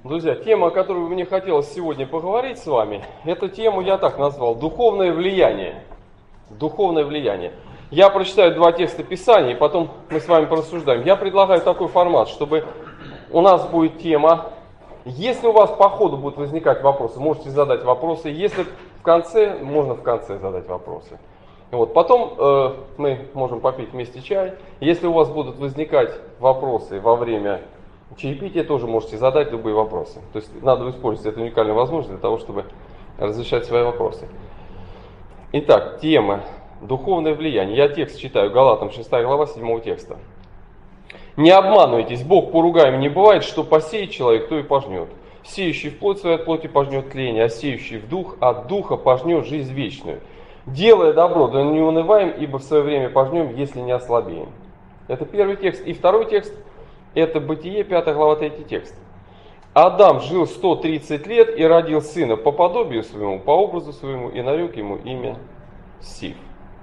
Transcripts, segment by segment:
Друзья, тема, о которой мне хотелось сегодня поговорить с вами, эту тему я так назвал: духовное влияние. Духовное влияние. Я прочитаю два текста Писания, и потом мы с вами порассуждаем. Я предлагаю такой формат, чтобы у нас будет тема. Если у вас по ходу будут возникать вопросы, можете задать вопросы. Если в конце, можно в конце задать вопросы. Вот. Потом мы можем попить вместе чай. Если у вас будут возникать вопросы во время чаепития, тоже можете задать любые вопросы. То есть надо использовать эту уникальную возможность для того, чтобы разрешать свои вопросы. Итак, тема духовное влияние. Я текст читаю, Галатам 6 глава 7 текста. «Не обманывайтесь, Бог поругаем не бывает, что посеет человек, то и пожнет. Сеющий в плоть свою от плоти пожнет тление, а сеющий в дух от духа пожнет жизнь вечную. Делая добро, да не унываем, ибо в свое время пожнем, если не ослабеем». Это первый текст. И второй текст — это Бытие, 5 глава, 3 текст. «Адам жил 130 лет и родил сына по подобию своему, по образу своему, и нарек ему имя Сиф».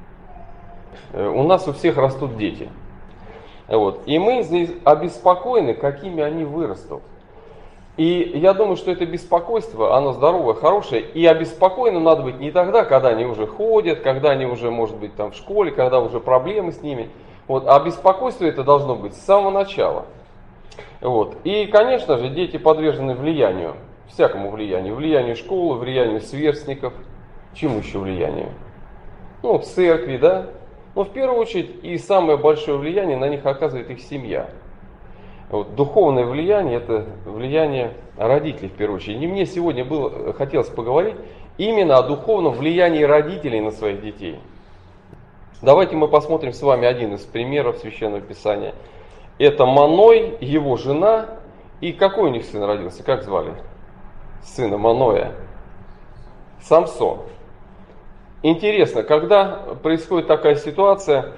У нас у всех растут дети. Вот. И мы здесь обеспокоены, какими они вырастут. И я думаю, что это беспокойство, оно здоровое, хорошее. И обеспокоенным надо быть не тогда, когда они уже ходят, когда они уже, может быть, там в школе, когда уже проблемы с ними. Вот. А беспокойство это должно быть с самого начала. Вот. И, конечно же, дети подвержены влиянию, всякому влиянию. Влиянию школы, влиянию сверстников. Чему еще влиянию? Ну, в церкви, да? Но в первую очередь и самое большое влияние на них оказывает их семья. Вот. Духовное влияние — это влияние родителей в первую очередь. И мне сегодня хотелось поговорить именно о духовном влиянии родителей на своих детей. Давайте мы посмотрим с вами один из примеров Священного Писания. Это Маной, его жена. И какой у них сын родился? Как звали сына Маноя? Самсон. Интересно, когда происходит такая ситуация,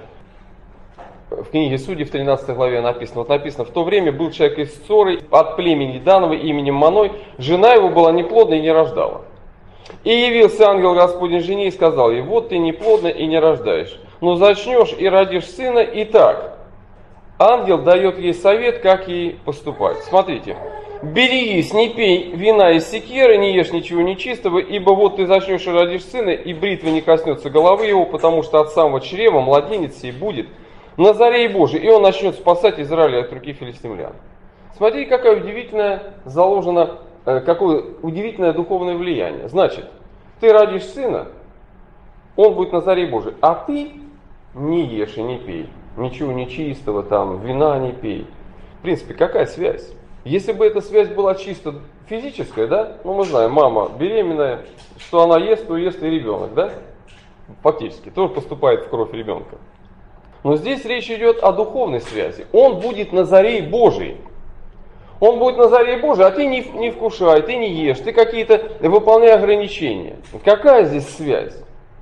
в книге Судей в 13 главе написано, в то время был человек из Цоры от племени Данова именем Маной, жена его была неплодна и не рождала. И явился ангел Господень жене и сказал ей: вот ты неплодна и не рождаешь, но зачнешь и родишь сына. И так, ангел дает ей совет, как ей поступать. Смотрите. «Берегись, не пей вина из секеры, не ешь ничего нечистого, ибо вот ты зачнешь и родишь сына, и бритва не коснется головы его, потому что от самого чрева младенец сей будет Назарей Божий, и он начнет спасать Израиля от руки филистимлян». Смотрите, какое удивительное заложено, какое удивительное духовное влияние. Значит, ты родишь сына, он будет Назарей Божий, а ты не ешь и не пей, ничего нечистого, там, вина не пей. В принципе, какая связь? Если бы эта связь была чисто физическая, да, ну мы знаем, мама беременная, что она ест, то ест и ребенок, да, фактически, тоже поступает в кровь ребенка. Но здесь речь идет о духовной связи. Он будет Назарей Божий. Он будет Назарей Божий, а ты не вкушай, ты не ешь, ты какие-то выполняй ограничения. Какая здесь связь?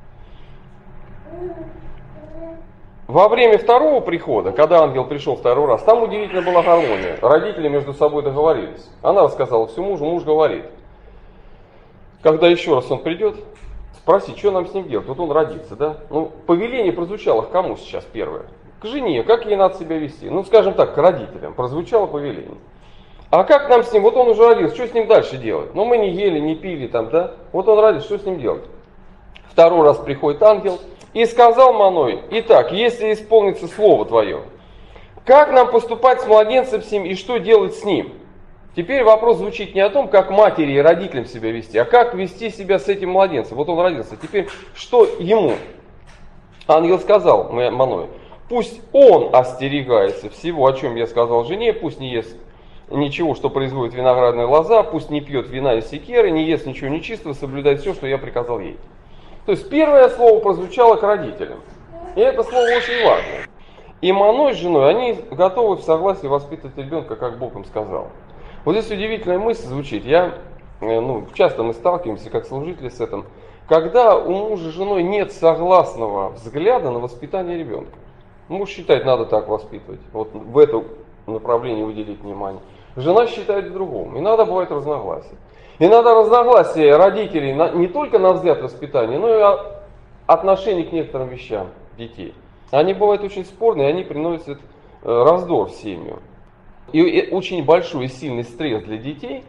Во время второго прихода, когда ангел пришел второй раз, там удивительно была гармония. Родители между собой договорились. Она рассказала все мужу, муж говорит: когда еще раз он придет, спроси, что нам с ним делать. Вот он родится, да? Ну, повеление прозвучало к кому сейчас первое? К жене, как ей надо себя вести? Ну, скажем так, к родителям прозвучало повеление. А как нам с ним? Вот он уже родился, что с ним дальше делать? Ну, мы не ели, не пили там, да? Вот он родился, что с ним делать? Второй раз приходит ангел и сказал Маной: итак, если исполнится слово твое, как нам поступать с младенцем сим и что делать с ним? Теперь вопрос звучит не о том, как матери и родителям себя вести, а как вести себя с этим младенцем. Вот он родился. Теперь что ему? Ангел сказал Маной: пусть он остерегается всего, о чем я сказал жене, пусть не ест ничего, что производит виноградная лоза, пусть не пьет вина из секеры, не ест ничего нечистого, соблюдает все, что я приказал ей. То есть первое слово прозвучало к родителям. И это слово очень важно. И Маной с женой, они готовы в согласии воспитывать ребенка, как Бог им сказал. Вот здесь удивительная мысль звучит. Часто мы сталкиваемся, как служители, с этим. Когда у мужа с женой нет согласного взгляда на воспитание ребенка. Муж считает, надо так воспитывать. Вот в это направлении уделить внимание. Жена считает в другом. Иногда бывает разногласие. Иногда разногласия родителей не только на взгляд воспитания, но и отношение к некоторым вещам детей. Они бывают очень спорные, они приносят раздор в семью. И очень большой и сильный стресс для детей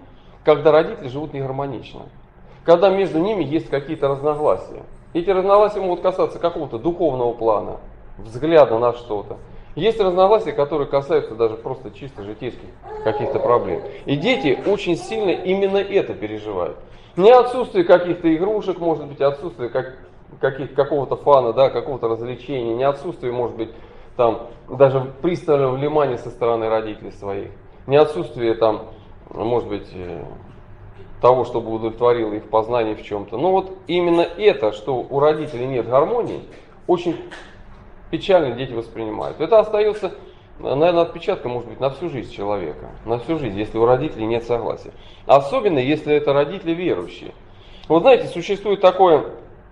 когда родители живут негармонично, когда между ними есть какие-то разногласия. Эти разногласия могут касаться какого-то духовного плана, взгляда на что-то. Есть разногласия, которые касаются даже просто чисто житейских каких-то проблем. И дети очень сильно именно это переживают. Не отсутствие каких-то игрушек, может быть, отсутствие какого-то фана, да, какого-то развлечения, не отсутствие, может быть, там, даже пристального внимания со стороны родителей своих, не отсутствие, там, может быть, того, чтобы удовлетворило их познание в чем-то. Но вот именно это, что у родителей нет гармонии, очень печально дети воспринимают. Это остается, наверное, отпечатком, может быть, на всю жизнь человека, на всю жизнь, если у родителей нет согласия. Особенно, если это родители верующие. Вот знаете, существует такое,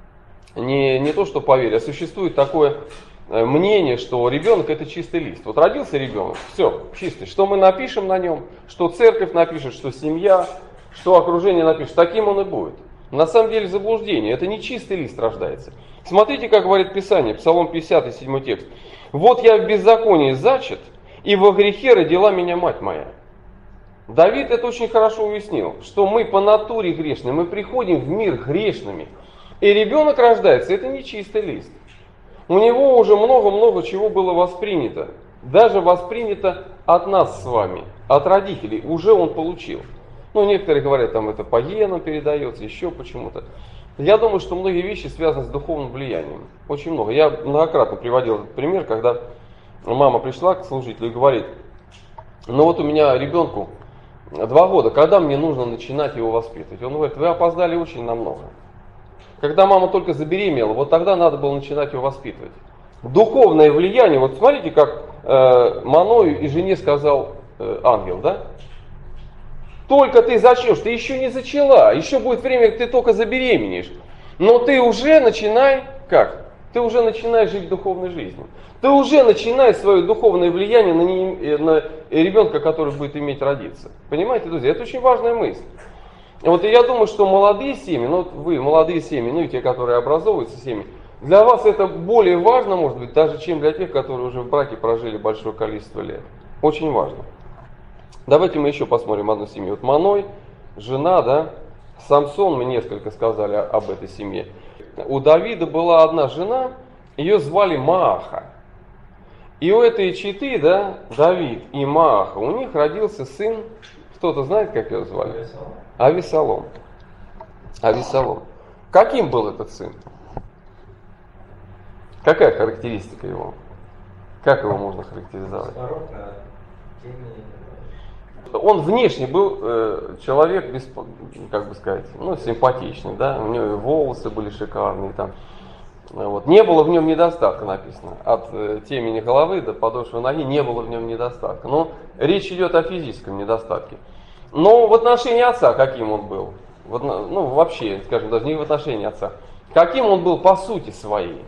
не то что поверье, а существует такое мнение, что ребенок это чистый лист. Вот родился ребенок, все, чистый. Что мы напишем на нем, что церковь напишет, что семья, что окружение напишет, таким он и будет. На самом деле заблуждение, это не чистый лист рождается. Смотрите, как говорит Писание, Псалом 50, 7 текст. «Вот я в беззаконии зачат, и во грехе родила меня мать моя». Давид это очень хорошо уяснил, что мы по натуре грешны, мы приходим в мир грешными. И ребенок рождается, это не чистый лист. У него уже много-много чего было воспринято. Даже воспринято от нас с вами, от родителей, уже он получил. Ну, некоторые говорят, там это по генам передается, еще почему-то. Я думаю, что многие вещи связаны с духовным влиянием. Очень много. Я многократно приводил этот пример, когда мама пришла к служителю и говорит, ну вот у меня ребенку 2 года, когда мне нужно начинать его воспитывать? Он говорит, вы опоздали очень намного. Когда мама только забеременела, вот тогда надо было начинать его воспитывать. Духовное влияние, вот смотрите, как Маною и жене сказал ангел, да? Только ты зачнешь, ты еще не зачала, еще будет время, когда ты только забеременеешь. Но ты уже начинай, как? Ты уже начинаешь жить духовной жизнью. Ты уже начинаешь свое духовное влияние на ребенка, который будет иметь родиться. Понимаете, друзья, это очень важная мысль. Вот и я думаю, что молодые семьи, ну вы молодые семьи, ну и те, которые образовываются семьи, для вас это более важно, может быть, даже чем для тех, которые уже в браке прожили большое количество лет. Очень важно. Давайте мы еще посмотрим одну семью. Вот Маной, жена, да, Самсон, мы несколько сказали об этой семье. У Давида была одна жена, ее звали Мааха. И у этой четы, да, Давид и Мааха, у них родился сын, кто-то знает, как его звали? Авесолом. Авесолом. Каким был этот сын? Какая характеристика его? Как его можно характеризовать? Он внешне был человек, как бы сказать, ну, симпатичный, да, у него и волосы были шикарные, там, вот. Не было в нем недостатка, написано, от темени головы до подошвы ноги не было в нем недостатка, но речь идет о физическом недостатке. Но в отношении отца каким он был, вот, ну, вообще, скажем, даже не в отношении отца, каким он был по сути своей.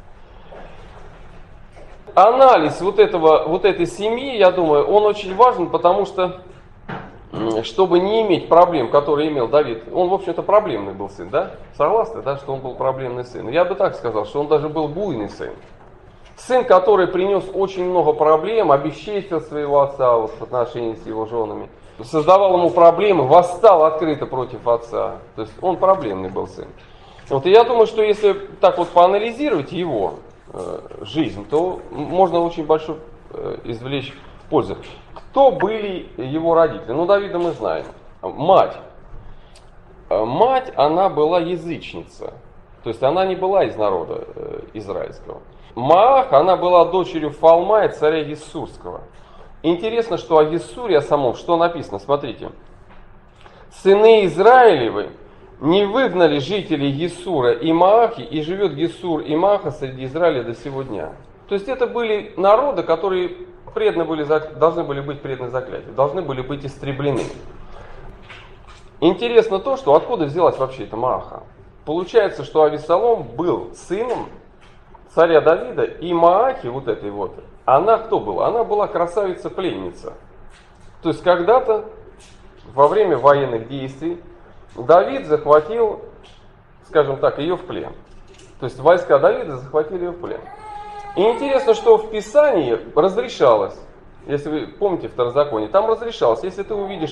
Анализ вот этой семьи, я думаю, он очень важен, потому что, чтобы не иметь проблем, которые имел Давид, он, в общем-то, проблемный был сын, да? Согласны, да, что он был проблемный сын? Я бы так сказал, что он даже был буйный сын. Сын, который принес очень много проблем, обесчестил своего отца вот, в отношении с его женами, создавал ему проблемы, восстал открыто против отца. То есть он проблемный был сын. Вот, и я думаю, что если так вот поанализировать его жизнь, то можно очень большой извлечь пользу. Кто были его родители? Ну, Давида мы знаем. Мать. Мать, она была язычница. То есть она не была из народа израильского. Маах, она была дочерью Фалмая, царя Гессурского. Интересно, что о Гессуре, о самом, что написано, смотрите. Сыны Израилевы не выгнали жителей Гессура и Маахи, и живет Гессур и Мааха среди Израиля до сего дня. То есть это были народы, которые должны были быть преданы заклятию, должны были быть истреблены. Интересно то, что откуда взялась вообще эта Мааха. Получается, что Авесолом был сыном царя Давида, и Маахи, вот этой вот, она кто была? Она была красавица-пленница. То есть когда-то, во время военных действий, Давид захватил, скажем так, ее в плен. То есть войска Давида захватили ее в плен. И интересно, что в Писании разрешалось, если вы помните Второзаконие, там разрешалось, если ты увидишь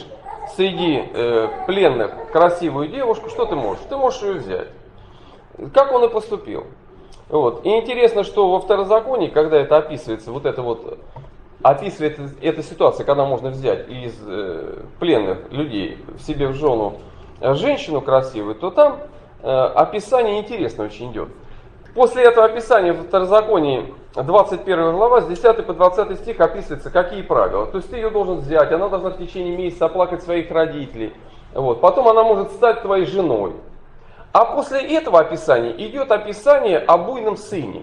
среди пленных красивую девушку, что ты можешь? Ты можешь ее взять. Как он и поступил. Вот. И интересно, что во Второзаконии, когда это описывается, описывает эта ситуация, когда можно взять из пленных людей себе в жену женщину красивую, то там описание интересно очень идет. После этого описания в Второзаконии 21 глава с 10 по 20 стих описывается, какие правила. То есть ты ее должен взять, она должна в течение месяца оплакать своих родителей. Вот. Потом она может стать твоей женой. А после этого описания идет описание о буйном сыне.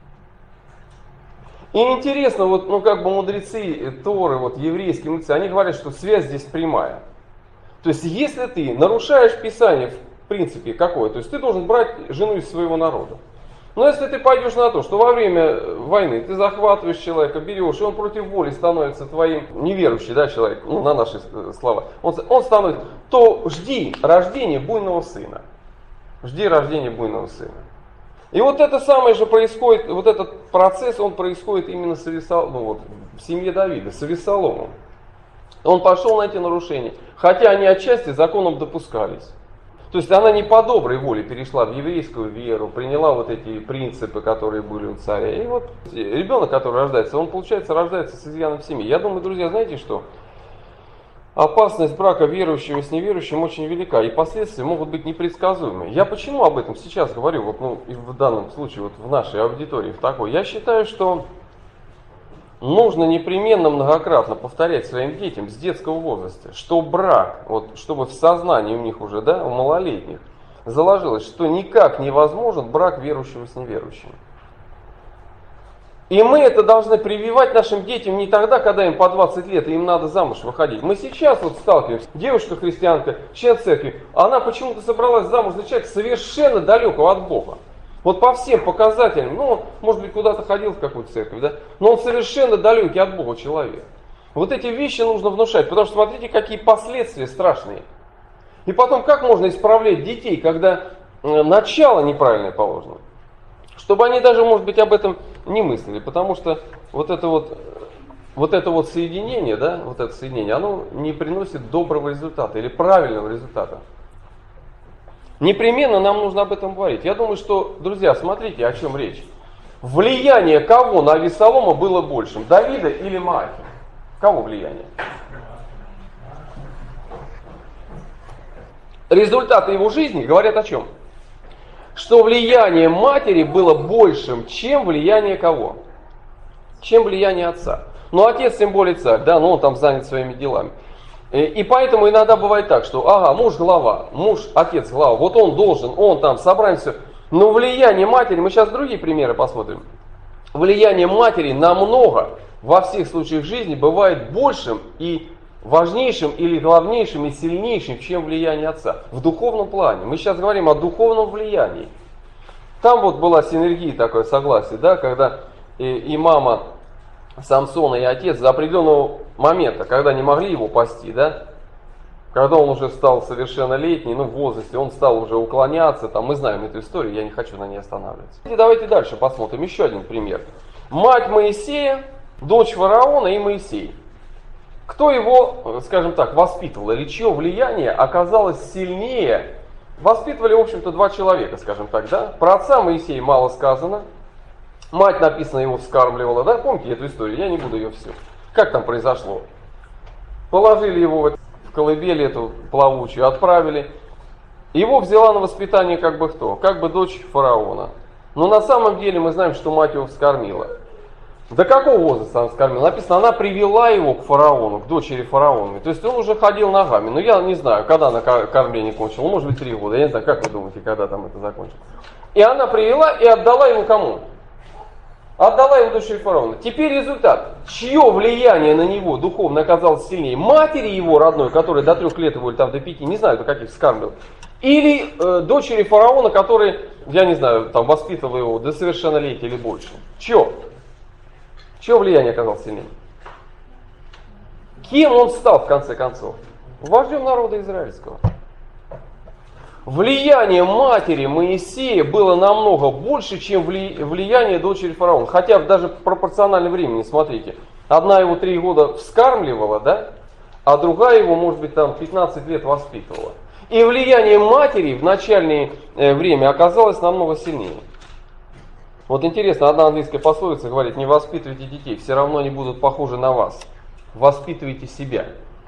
И интересно, мудрецы Торы, еврейские мудрецы, они говорят, что связь здесь прямая. То есть если ты нарушаешь Писание в принципе какое, то есть ты должен брать жену из своего народа. Но если ты пойдешь на то, что во время войны ты захватываешь человека, берешь, и он против воли становится твоим неверующий, да, человек, на наши слова, он становится, то жди рождения буйного сына. Жди рождения буйного сына. И вот это самое же происходит, вот этот процесс, он происходит именно в семье Давида, с Авессаломом. Он пошел на эти нарушения, хотя они отчасти законом допускались. То есть она не по доброй воле перешла в еврейскую веру, приняла вот эти принципы, которые были у царя. И вот ребенок, который рождается, он, получается, рождается с изъяном в семье. Я думаю, друзья, знаете что? Опасность брака верующего с неверующим очень велика, и последствия могут быть непредсказуемы. Я почему об этом сейчас говорю, и в данном случае, в нашей аудитории, в такой? Я считаю, что нужно непременно многократно повторять своим детям с детского возраста, что брак, чтобы в сознании у них уже, у малолетних, заложилось, что никак невозможен брак верующего с неверующим. И мы это должны прививать нашим детям не тогда, когда им по 20 лет, и им надо замуж выходить. Мы сейчас сталкиваемся, девушка-христианка, член церкви, она почему-то собралась замуж за человека совершенно далекого от Бога. По всем показателям, может быть, куда-то ходил в какую-то церковь, но он совершенно далекий от Бога человек. Вот эти вещи нужно внушать, потому что смотрите, какие последствия страшные. И потом, как можно исправлять детей, когда начало неправильное положено? Чтобы они даже, может быть, об этом не мыслили, потому что вот это соединение, оно не приносит доброго результата или правильного результата. Непременно нам нужно об этом говорить. Я думаю, что, друзья, смотрите, о чем речь. Влияние кого на Авессалома было большим? Давида или Маахи? Кого влияние? Результаты его жизни говорят о чем? Что влияние матери было большим, чем влияние кого? Чем влияние отца. Отец тем более царь, он там занят своими делами. И поэтому иногда бывает так, что муж глава, отец глава, он должен, он там собрать все. Но влияние матери, мы сейчас другие примеры посмотрим. Влияние матери намного во всех случаях жизни бывает большим и важнейшим или главнейшим и сильнейшим, чем влияние отца. В духовном плане. Мы сейчас говорим о духовном влиянии. Там была синергия, такое согласие, когда и мама Самсона, и отец до определенного момента, когда не могли его пасти, когда он уже стал совершеннолетний, в возрасте, он стал уже уклоняться, мы знаем эту историю, я не хочу на ней останавливаться. И давайте дальше посмотрим еще один пример. Мать Моисея, дочь фараона и Моисей. Кто его, скажем так, воспитывал, или чье влияние оказалось сильнее? Воспитывали, в общем-то, два человека, скажем так, Про отца Моисея мало сказано. Мать, написано, его вскармливала, Помните эту историю? Я не буду ее всю. Как там произошло? Положили его в колыбель эту плавучую, отправили. Его взяла на воспитание кто? Дочь фараона. Но на самом деле мы знаем, что мать его вскормила. До какого возраста она вскормила? Написано, она привела его к фараону, к дочери фараона. То есть он уже ходил ногами. Я не знаю, когда она кормление кончила. Может быть, 3 года. Я не знаю, как вы думаете, когда там это закончилось. И она привела и отдала ему кому? Отдала его дочери фараона. Теперь результат. Чье влияние на него духовно оказалось сильнее? Матери его родной, которая до 3 лет его, или до 5, не знаю, до каких вскармливал. Или дочери фараона, которые, я не знаю, воспитывала его до совершеннолетия или больше. Чье влияние оказалось сильнее? Кем он стал в конце концов? Вождем народа израильского. Влияние матери Моисея было намного больше, чем влияние дочери фараона. Хотя даже пропорционально времени, смотрите. Одна его 3 года вскармливала, а другая его, может быть, там 15 лет воспитывала. И влияние матери в начальное время оказалось намного сильнее. Вот интересно, одна английская пословица говорит: не воспитывайте детей, все равно они будут похожи на вас. Воспитывайте себя.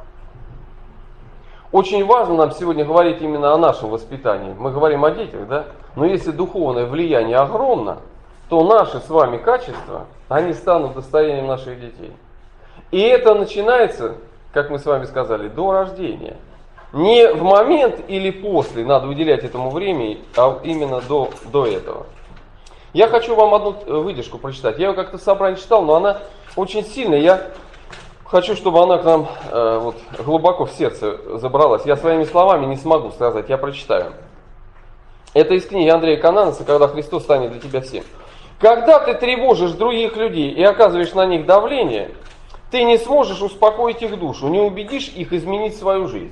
Очень важно нам сегодня говорить именно о нашем воспитании. Мы говорим о детях, да? Но если духовное влияние огромно, то наши с вами качества, они станут достоянием наших детей. И это начинается, как мы с вами сказали, до рождения. Не в момент или после надо уделять этому время, а именно до этого. Я хочу вам одну выдержку прочитать. Я ее как-то в собрании читал, но она очень сильная. Я хочу, чтобы она к нам вот, глубоко в сердце забралась. Я своими словами не смогу сказать, я прочитаю. Это из книги Андрея Кананеса «Когда Христос станет для тебя всем». Когда ты тревожишь других людей и оказываешь на них давление, ты не сможешь успокоить их душу, не убедишь их изменить свою жизнь.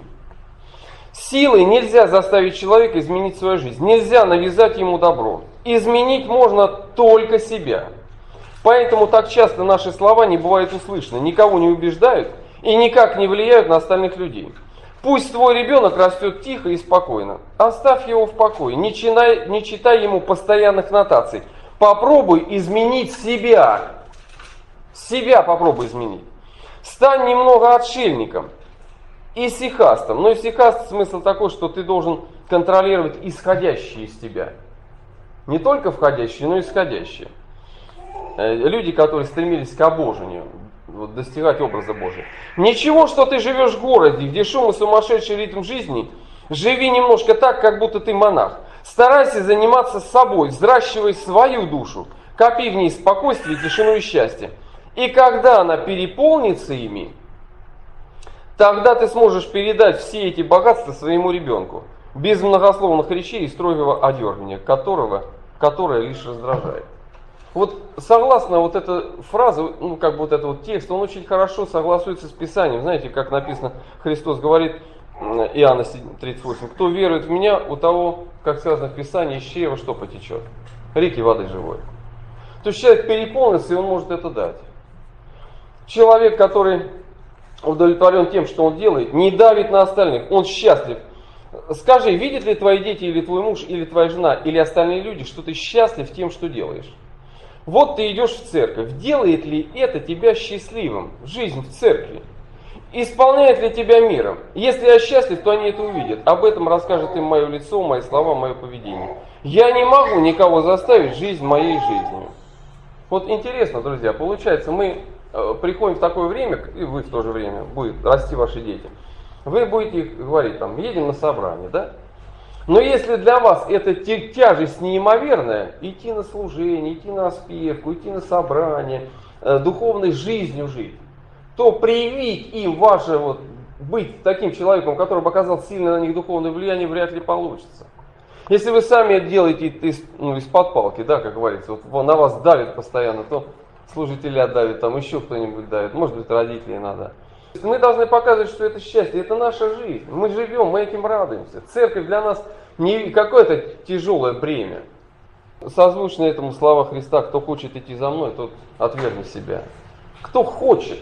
Силой нельзя заставить человека изменить свою жизнь, нельзя навязать ему добро. Изменить можно только себя. Поэтому так часто наши слова не бывают услышаны, никого не убеждают и никак не влияют на остальных людей. Пусть твой ребенок растет тихо и спокойно. Оставь его в покое, не читай ему постоянных нотаций. Попробуй изменить себя. Себя попробуй изменить. Стань немного отшельником. Исихастом. Но исихаст смысл такой, что ты должен контролировать исходящие из тебя. Не только входящие, но и исходящие. Люди, которые стремились к обожению, достигать образа Божия. Ничего, что ты живешь в городе, где шум и сумасшедший ритм жизни, живи немножко так, как будто ты монах. Старайся заниматься собой, взращивай свою душу, копи в ней спокойствие, тишину и счастье. И когда она переполнится ими, тогда ты сможешь передать все эти богатства своему ребенку, без многословных речей и строгого одергивания, которое лишь раздражает. Вот согласно вот эта фраза, ну как бы вот этот вот текст, он очень хорошо согласуется с Писанием. Знаете, как написано, Христос говорит, Иоанна 38, кто верует в меня, у того, как сказано в Писании, из чрева что потечет? Реки воды живой. То есть человек переполнится, и он может это дать. Человек, который удовлетворен тем, что он делает, не давит на остальных, он счастлив. Скажи, видят ли твои дети, или твой муж, или твоя жена, или остальные люди, что ты счастлив тем, что делаешь? Вот ты идешь в церковь. Делает ли это тебя счастливым? Жизнь в церкви. Исполняет ли тебя миром? Если я счастлив, то они это увидят. Об этом расскажет им мое лицо, мои слова, мое поведение. Я не могу никого заставить жизнь моей жизнью. Вот интересно, друзья, получается, мы приходим в такое время, и вы в то же время, будут расти ваши дети. Вы будете говорить, там, едем на собрание, да? Но если для вас это тяжесть неимоверная, идти на служение, идти на распевку, идти на собрание, духовной жизнью жить, то привить им ваше вот, быть таким человеком, который бы оказал сильное на них духовное влияние, вряд ли получится. Если вы сами это делаете из-под палки, да, как говорится, вот на вас давит постоянно, то служителя давит, там еще кто-нибудь давит, может быть, родители надо. Мы должны показывать, что это счастье, это наша жизнь. Мы живем, мы этим радуемся. Церковь для нас не какое-то тяжелое бремя. Созвучно этому слова Христа: кто хочет идти за мной, тот отвергни себя. Кто хочет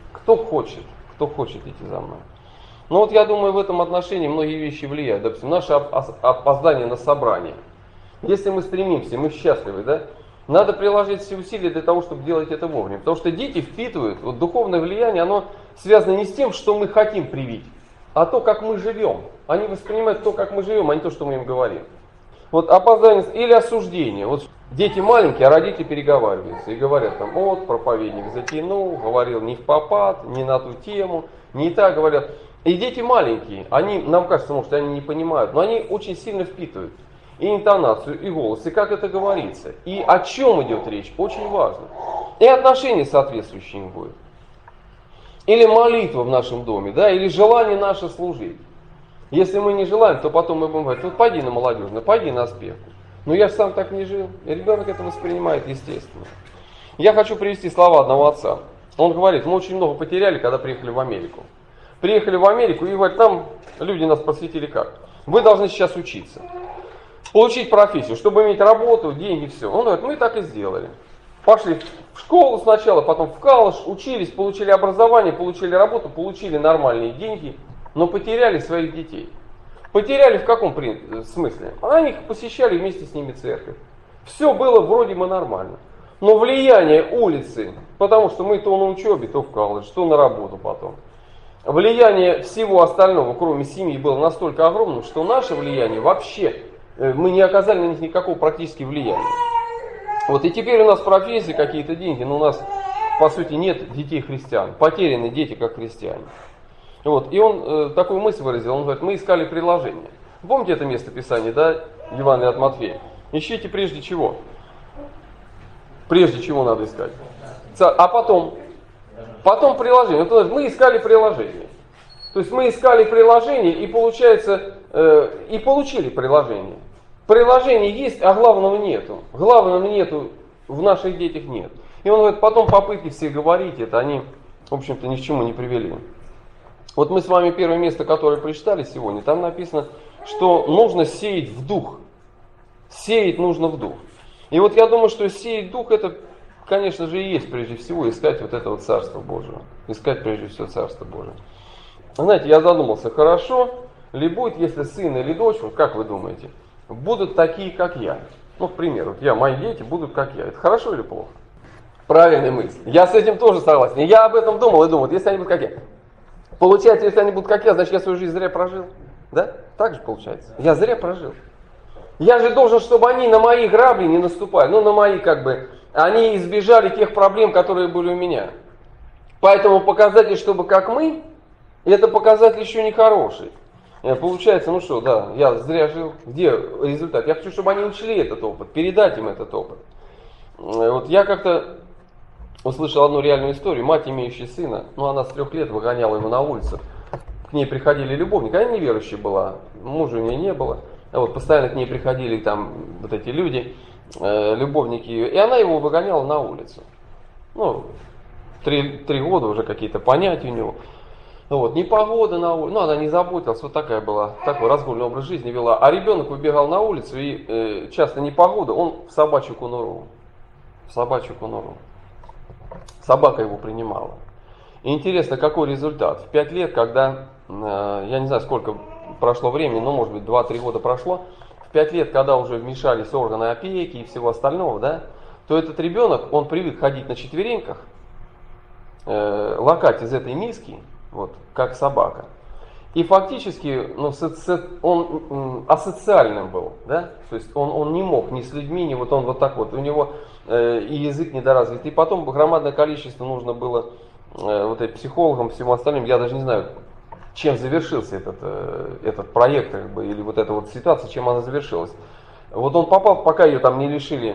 идти за мной. Но вот я думаю, в этом отношении многие вещи влияют. Допустим, наше опоздание на собрание. Если мы стремимся, мы счастливы, да? Надо приложить все усилия для того, чтобы делать это вовремя. Потому что дети впитывают, вот духовное влияние, оно связано не с тем, что мы хотим привить, а то, как мы живем. Они воспринимают то, как мы живем, а не то, что мы им говорим. Вот опоздание или осуждение. Вот дети маленькие, а родители переговариваются и говорят там: вот проповедник затянул, говорил не в попад, не на ту тему, не так говорят. И дети маленькие, нам кажется, может, они не понимают, но они очень сильно впитывают и интонацию, и голос, и как это говорится, и о чем идет речь, очень важно. И отношения соответствующие им будет. Или молитва в нашем доме, да, или желание наше служить. Если мы не желаем, то потом мы будем говорить: вот пойди на молодежную, пойди на спевку. Но я же сам так не жил. И ребенок это воспринимает естественно. Я хочу привести слова одного отца. Он говорит: мы очень много потеряли, когда приехали в Америку. Приехали в Америку и говорят: там люди нас просветили как? Вы должны сейчас учиться. Получить профессию, чтобы иметь работу, деньги, все. Он говорит: мы так и сделали. Пошли в школу сначала, потом в колледж, учились, получили образование, получили работу, получили нормальные деньги, но потеряли своих детей. Потеряли в каком смысле? Они посещали вместе с ними церковь. Все было вроде бы нормально. Но влияние улицы, потому что мы то на учебе, то в колледж, то на работу потом. Влияние всего остального, кроме семьи, было настолько огромным, что наше влияние вообще, мы не оказали на них никакого практически влияния. Вот и теперь у нас профессии, какие-то деньги, но у нас по сути нет детей христиан, потеряны дети как христиане. Вот. И он такую мысль выразил, он говорит, мы искали приложение. Помните это место Писания, да, Евангелие от Матфея? Ищите прежде чего? Прежде чего надо искать? А потом приложение. Вот он говорит, мы искали приложение. То есть мы искали приложение и получается, и получили приложение. Приложение есть, а главного нету. Главного нету, в наших детях нет. И он говорит, потом попытки все говорить это, они, в общем-то, ни к чему не привели. Вот мы с вами первое место, которое прочитали сегодня, там написано, что нужно сеять в дух. Сеять нужно в дух. И вот я думаю, что сеять дух, это, конечно же, и есть прежде всего искать вот это вот Царство Божие. Искать прежде всего Царство Божие. Знаете, я задумался, хорошо ли будет, если сын или дочь, вот как вы думаете, будут такие, как я? Ну, к примеру, вот мои дети будут, как я. Это хорошо или плохо? Правильная мысль. Я с этим тоже согласен. Я об этом думал и думал, если они будут, как я. Получается, если они будут, как я, значит, я свою жизнь зря прожил. Да? Так же получается. Я зря прожил. Я же должен, чтобы они на мои грабли не наступали. Ну, на мои, они избежали тех проблем, которые были у меня. Поэтому показатель, чтобы как мы, это показатель еще не хороший. Получается, ну что, да, я зря жил. Где результат? Я хочу, чтобы они учли этот опыт, передать им этот опыт. Вот я как-то услышал одну реальную историю. Мать, имеющая сына, она с 3 лет выгоняла его на улицу. К ней приходили любовники, она неверующая была, мужа у нее не было. Вот постоянно к ней приходили там вот эти люди, любовники ее, и она его выгоняла на улицу. 3 года уже какие-то понятия у него. Вот, непогода на улице, она не заботилась, вот такая была, такой разгульный образ жизни вела. А ребенок выбегал на улицу, и часто непогода, он в собачью конуру. Собака его принимала. И интересно, какой результат. В 5 лет, когда, я не знаю, сколько прошло времени, может быть 2-3 года прошло, в 5 лет, когда уже вмешались органы опеки и всего остального, да, то этот ребенок, он привык ходить на четвереньках, лакать из этой миски, вот, как собака. И фактически он асоциальным был, да? То есть он не мог ни с людьми, ни вот он вот так вот. У него и язык недоразвит. И потом громадное количество нужно было вот этим психологам, всему остальному. Я даже не знаю, чем завершился этот проект, или вот эта вот ситуация, чем она завершилась. Вот он попал, пока ее там не лишили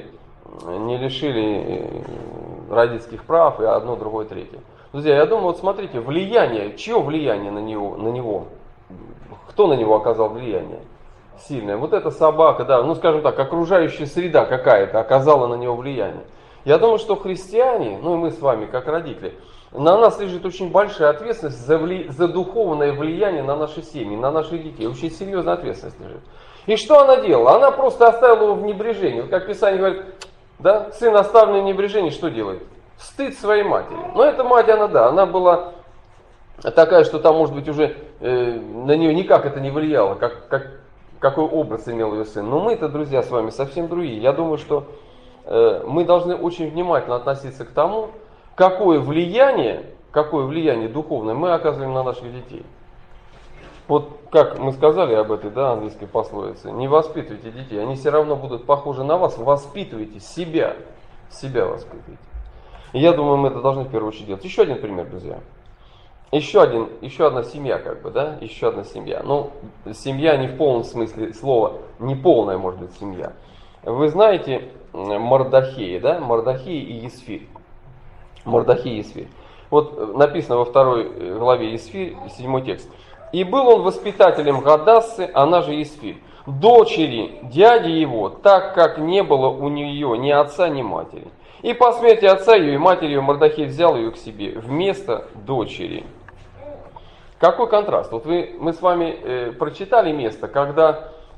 родительских прав и одно, другое, третье. Друзья, я думаю, вот смотрите, влияние, чье влияние на него? Кто на него оказал влияние сильное? Вот эта собака, да, скажем так, окружающая среда какая-то оказала на него влияние. Я думаю, что христиане, и мы с вами, как родители, на нас лежит очень большая ответственность за духовное влияние на наши семьи, на наших детей. Очень серьезная ответственность лежит. И что она делала? Она просто оставила его в небрежении. Вот как Писание говорит, да, сын, оставленный в небрежении, что делает? Стыд своей матери. Но эта мать, она была такая, что там, может быть, уже на нее никак это не влияло, какой образ имел ее сын. Но мы-то, друзья, с вами совсем другие. Я думаю, что мы должны очень внимательно относиться к тому, какое влияние духовное мы оказываем на наших детей. Вот как мы сказали об этой, английской пословице, не воспитывайте детей, они все равно будут похожи на вас, воспитывайте себя воспитывайте. И я думаю, мы это должны в первую очередь делать. Еще один пример, друзья. Еще одна семья, еще одна семья. Семья не в полном смысле слова, не полная, может быть, семья. Вы знаете Мордахея, да? Мордахей и Есфирь. Мордахей и Есфирь. Вот написано во 2 главе Есфирь, 7 текст. «И был он воспитателем Гадассы, она же Есфирь, дочери дяди его, так как не было у нее ни отца, ни матери. И по смерти отца ее и матери ее Мордахей взял ее к себе вместо дочери». Какой контраст? Вот мы с вами прочитали место, когда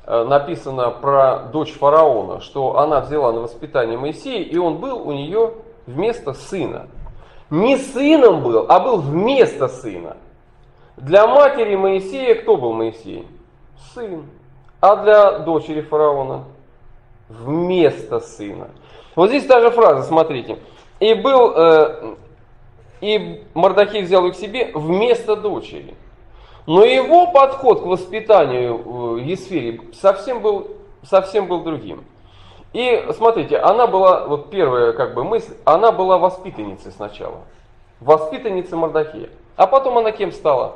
написано про дочь фараона, что она взяла на воспитание Моисея, и он был у нее вместо сына. Не сыном был, а был вместо сына. Для матери Моисея кто был Моисей? Сын. А для дочери фараона? Вместо сына. Вот здесь та же фраза, смотрите. И Мардахей взял их к себе вместо дочери. Но его подход к воспитанию Есфири совсем был другим. И смотрите, она была, вот первая мысль, она была воспитанницей сначала. Воспитанницей Мардахея. А потом она кем стала?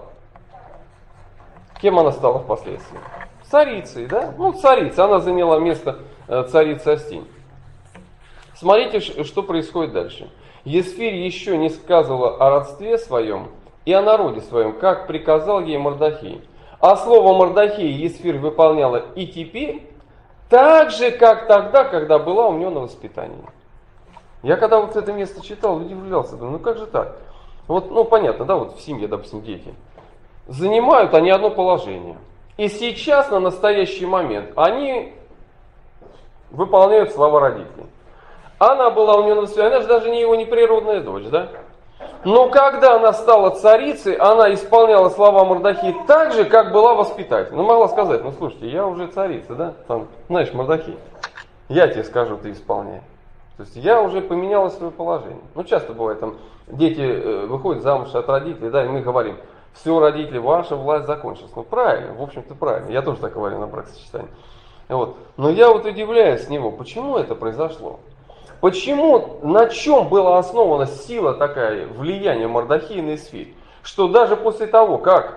Кем она стала впоследствии? Царицей, да? Царица. Она заняла место царицы Астинь. Смотрите, что происходит дальше. Есфирь еще не сказала о родстве своем и о народе своем, как приказал ей Мардахей. А слово Мардахей Есфирь выполняла и теперь, так же, как тогда, когда была у нее на воспитании. Я когда вот это место читал, удивлялся, думаю, как же так? Понятно, да, вот в семье, допустим, дети. Занимают они одно положение. И сейчас, на настоящий момент, они выполняют слова родителей. Она была у нее на воспитании, она же даже не его не природная дочь, да? Но когда она стала царицей, она исполняла слова Мардахея так же, как была воспитательной. Могла сказать, слушайте, я уже царица, да? Знаешь, Мардахей, я тебе скажу, ты исполняй. То есть я уже поменяла свое положение. Часто бывает, дети выходят замуж от родителей, да, и мы говорим, все, родители, ваша власть закончилась. Правильно, в общем-то правильно. Я тоже так говорю на бракосочетании. Но я удивляюсь с него, почему это произошло? Почему, на чем была основана сила такая, влияние Мардахея на Есфирь, что даже после того, как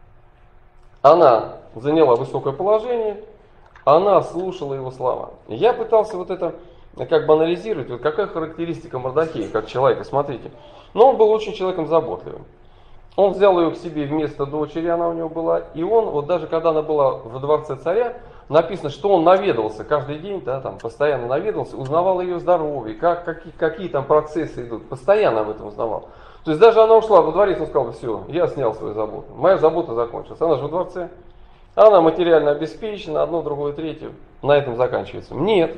она заняла высокое положение, она слушала его слова. Я пытался это анализировать, какая характеристика Мардахея как человека, смотрите. Но он был очень человеком заботливым. Он взял ее к себе вместо дочери, она у него была, и он, даже когда она была во дворце царя, написано, что он наведывался каждый день, да, постоянно наведывался, узнавал ее здоровье, какие там процессы идут, постоянно об этом узнавал. То есть даже она ушла во дворец, он сказал, все, я снял свою заботу, моя забота закончилась. Она же во дворце, она материально обеспечена, одно, другое, третье, на этом заканчивается. Нет.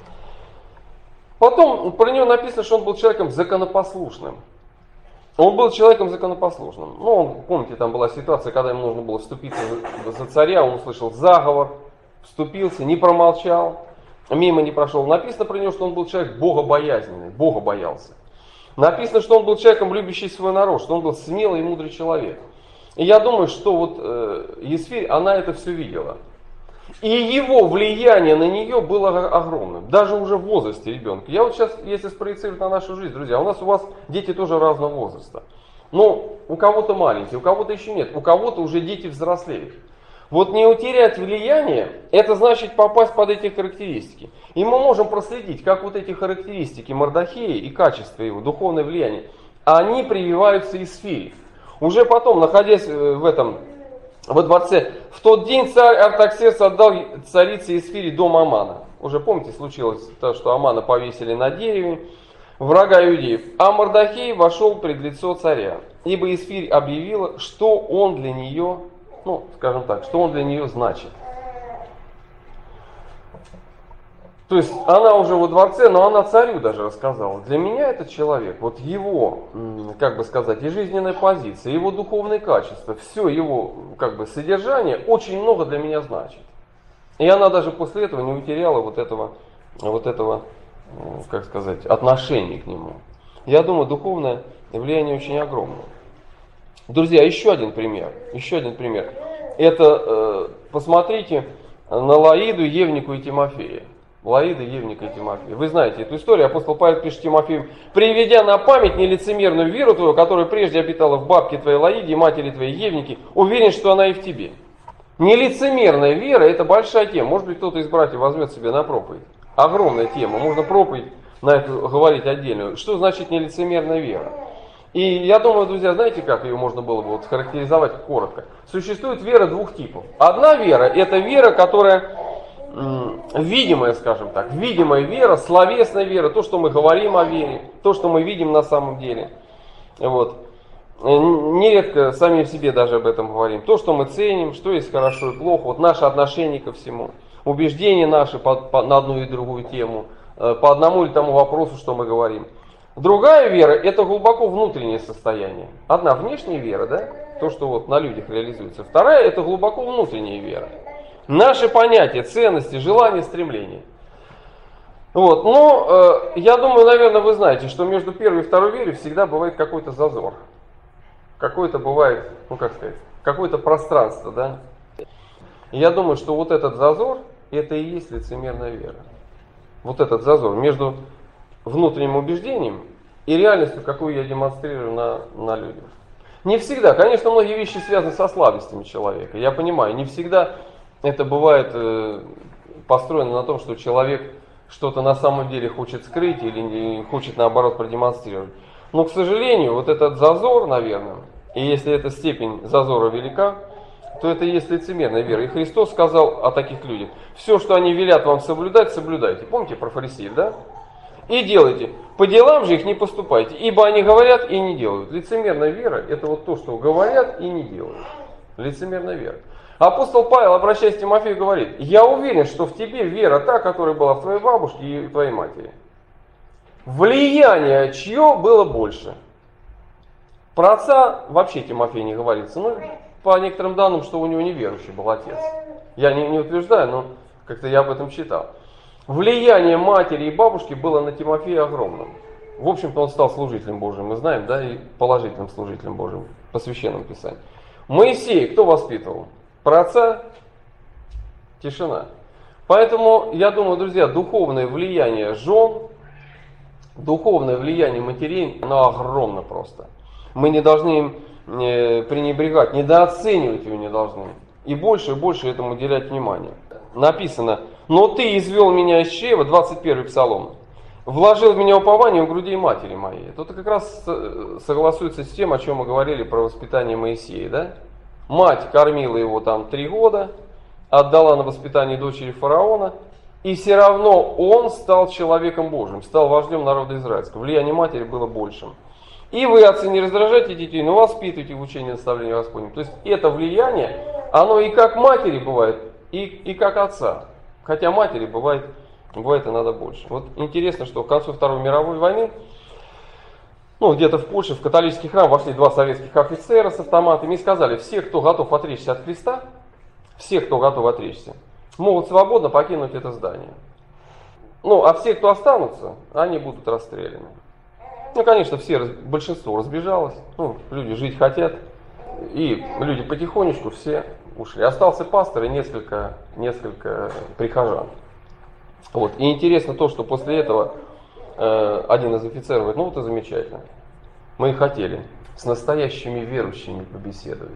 Потом про него написано, что он был человеком законопослушным. Он был человеком законопослушным. Помните, там была ситуация, когда ему нужно было вступиться за царя, он услышал заговор, вступился, не промолчал, мимо не прошел. Написано про него, что он был человек богобоязненный, Бога боялся. Написано, что он был человеком, любящий свой народ, что он был смелый и мудрый человек. И я думаю, что Есфирь, она это все видела. И его влияние на нее было огромным, даже уже в возрасте ребенка. Я сейчас, если спроецировать на нашу жизнь, друзья, у вас дети тоже разного возраста. У кого-то маленькие, у кого-то еще нет, у кого-то уже дети взрослеют. Не утерять влияние, это значит попасть под эти характеристики. И мы можем проследить, как эти характеристики Мардахея и качество его, духовное влияние, они прививаются Есфири. Уже потом, находясь во дворце, в тот день царь Артаксеркс отдал царице Есфири дом Амана. Уже помните, случилось то, что Амана повесили на дереве, врага иудеев. А Мардахей вошел пред лицо царя, ибо Есфирь объявила, что он для нее, что он для нее значит. То есть она уже во дворце, но она царю даже рассказала. Для меня этот человек, его, и жизненная позиция, его духовные качества, все его, содержание очень много для меня значит. И она даже после этого не утеряла этого, отношения к нему. Я думаю, духовное влияние очень огромное. Друзья, еще один пример. Это, посмотрите на Лаиду, Евнику и Тимофея. Лаида, Евника и Тимофея. Вы знаете эту историю. Апостол Павел пишет Тимофею: «Приведя на память нелицемерную веру твою, которая прежде обитала в бабке твоей Лаиде и матери твоей Евнике, уверен, что она и в тебе». Нелицемерная вера – это большая тема. Может быть, кто-то из братьев возьмет себе на проповедь. Огромная тема. Можно проповедь на это говорить отдельную. Что значит нелицемерная вера? И я думаю, друзья, знаете, как ее можно было бы характеризовать коротко? Существует вера двух типов. Одна вера – это вера, которая видимая, видимая вера, словесная вера, то, что мы говорим о вере, то, что мы видим на самом деле. Нередко сами в себе даже об этом говорим. То, что мы ценим, что есть хорошо и плохо, наше отношение ко всему. убеждения наши на одну и другую тему, по одному или тому вопросу, что мы говорим. Другая вера – это глубоко внутреннее состояние. Одна внешняя вера, да, то, что вот на людях реализуется. Вторая – это глубоко внутренняя вера. Наши понятия, ценности, желания, стремления. Вот. Но я думаю, наверное, вы знаете, что между первой и второй верой всегда бывает какой-то зазор. Какое-то бывает, ну как сказать, какое-то пространство, да. И я думаю, что вот этот зазор – это и есть лицемерная вера. Вот этот зазор между внутренним убеждением и реальностью, какую я демонстрирую на людях. Не всегда, конечно, многие вещи связаны со слабостями человека. Я понимаю, не всегда это бывает построено на том, что человек что-то на самом деле хочет скрыть или хочет наоборот продемонстрировать. Но, к сожалению, вот этот зазор, наверное, и если эта степень зазора велика, то это и есть лицемерная вера. И Христос сказал о таких людях: все, что они велят вам соблюдать, соблюдайте. Помните про фарисеев, да? И делайте. По делам же их не поступайте, ибо они говорят и не делают. Лицемерная вера – это вот то, что говорят и не делают. Лицемерная вера. Апостол Павел, обращаясь к Тимофею, говорит: я уверен, что в тебе вера та, которая была в твоей бабушке и в твоей матери. Влияние чье было больше? Про отца вообще Тимофей не говорится. Ну, по некоторым данным, что у него неверующий был отец. Я не утверждаю, но как-то я об этом читал. Влияние матери и бабушки было на Тимофея огромным. В общем-то, он стал служителем Божьим, мы знаем, да, и положительным служителем Божьим по Священному Писанию. Моисей кто воспитывал? Про отца? Тишина. Поэтому, я думаю, друзья, духовное влияние жен, духовное влияние матерей, оно огромно просто. Мы не должны им пренебрегать, недооценивать его не должны. И больше этому уделять внимание. Написано: но ты извел меня из чрева, 21 Псалом, вложил в меня упование у грудей матери моей. Это как раз согласуется с тем, о чем мы говорили про воспитание Моисея, да? Мать кормила его там 3 года, отдала на воспитание дочери фараона, и все равно он стал человеком Божьим, стал вождем народа израильского. Влияние матери было большим. И вы, отцы, не раздражайте детей, но воспитывайте в учении и наставлении Господнем. То есть это влияние, оно и как матери бывает, и как отца. Хотя матери бывает иногда больше. Вот интересно, что к концу Второй мировой войны, где-то в Польше, в католический храм вошли 2 советских офицера с автоматами и сказали: все, кто готов отречься от Христа, все, кто готов отречься, могут свободно покинуть это здание. А все, кто останутся, они будут расстреляны. Конечно, большинство разбежалось, люди жить хотят, и люди потихонечку все ушли. Остался пастор и несколько прихожан. Вот. И интересно то, что после этого один из офицеров говорит: это замечательно. Мы и хотели с настоящими верующими побеседовать.